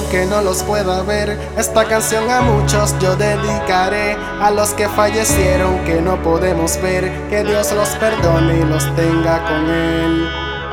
Aunque no los pueda ver, esta canción a muchos yo dedicaré. A los que fallecieron que no podemos ver, que Dios los perdone y los tenga con Él.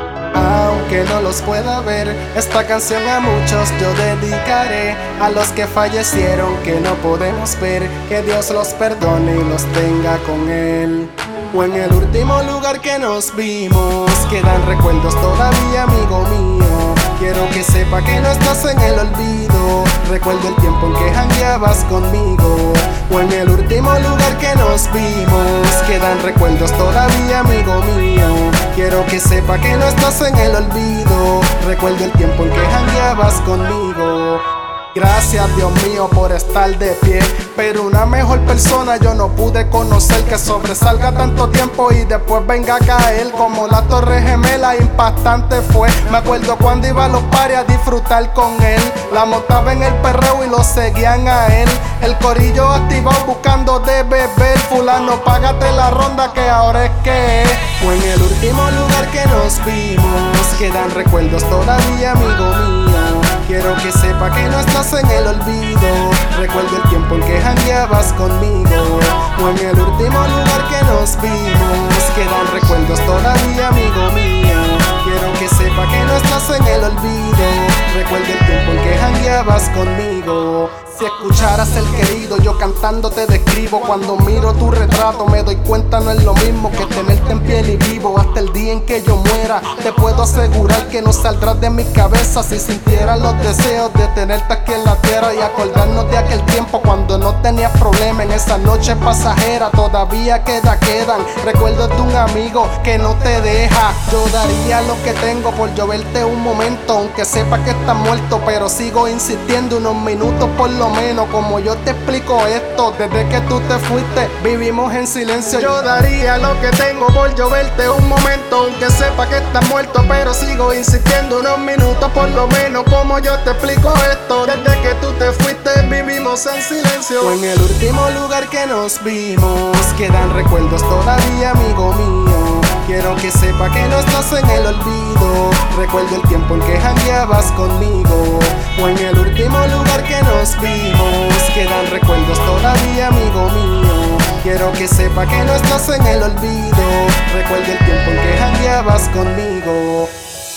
Aunque no los pueda ver, esta canción a muchos yo dedicaré. A los que fallecieron que no podemos ver, que Dios los perdone y los tenga con Él. O en el último lugar que nos vimos, quedan recuerdos todavía, amigo mío. Quiero que sepa que no estás en el olvido. Recuerdo el tiempo en que jangueabas conmigo. O en el último lugar que nos vimos, quedan recuerdos todavía, amigo mío. Quiero que sepa que no estás en el olvido. Recuerdo el tiempo en que jangueabas conmigo. Gracias, Dios mío, por estar de pie. Pero una mejor persona yo no pude conocer, que sobresalga tanto tiempo y después venga a caer como la Torre Gemela. Impactante fue. Me acuerdo cuando iba a los pares a disfrutar con él. La montaba en el perreo y lo seguían a él. El corillo activado buscando de beber. Fulano, págate la ronda que ahora es que es. O en el último lugar que nos vimos, quedan recuerdos todavía, amigo mío. Quiero que sepa que no estás en el olvido. Recuerdo el tiempo en que jangueabas conmigo. O en el último lugar que nos vimos, quedan recuerdos todavía, amigo mío. Quiero que sepa que no estás en el olvido. Recuerdo el tiempo en que jangueabas conmigo. Si escucharas el querido, yo cantando te describo. Cuando miro tu retrato me doy cuenta no es lo mismo que tenerte en piel y vivo. Hasta el día en que yo muera, te puedo asegurar que no saldrás de mi cabeza. Si sintieras los deseos de tenerte aquí en la tierra y acordarnos de aquel tiempo cuando no tenías problema. En esa noche pasajera todavía quedan recuerdos de un amigo que no te deja. Yo daría lo que tengo por yo verte un momento, aunque sepa que estás muerto, pero sigo insistiendo unos minutos por lo menos. Como yo te explico esto, desde que tú te fuiste vivimos en silencio. Yo daría lo que tengo por yo verte un momento, aunque sepa que estás muerto, pero sigo insistiendo unos minutos por lo menos. Como yo te explico esto, desde que tú te fuiste vivimos en silencio. O en el último lugar que nos vimos, quedan recuerdos todavía, amigo mío. Quiero que sepa que no estás en el olvido. Recuerdo el tiempo en que jangueabas conmigo. O en el último lugar que nos vimos, quedan recuerdos todavía, amigo mío. Quiero que sepa que no estás en el olvido. Recuerdo el tiempo en que jangueabas conmigo.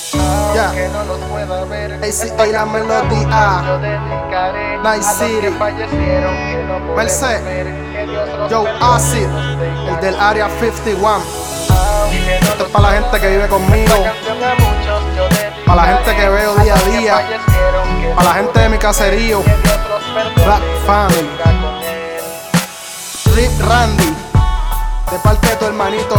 Ya, no los pueda ver, ACA la melodía. yo dedicaré Night a los City. que fallecieron que no podemos Merced. ver, que Dios los Joe perdone, Acid, los tenga el del Área 51. aunque no Esto los es para la pueda gente que ver. vive conmigo, Esta canción a muchos yo dedicaré, para la gente que veo día a los que día, fallecieron que para la no gente de mi caserío. que Dios los perdone, Rap los Family. tenga con él. Rick Randy, de parte de tu hermanito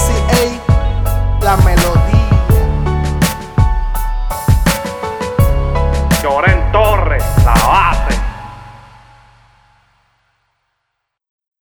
ACA, la melodía. Lloré.